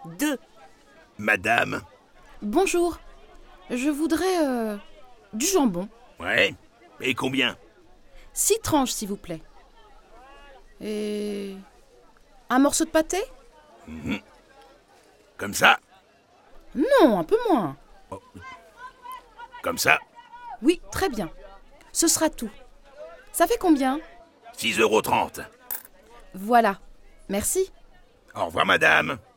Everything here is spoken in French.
2. Madame. Bonjour. Je voudrais du jambon. Ouais. Et combien? 6 tranches, s'il vous plaît. Et un morceau de pâté? Comme ça? Non, un peu moins. Comme ça? Oui, très bien. Ce sera tout. Ça fait combien? 6,30 €. Voilà. Merci. Au revoir, madame.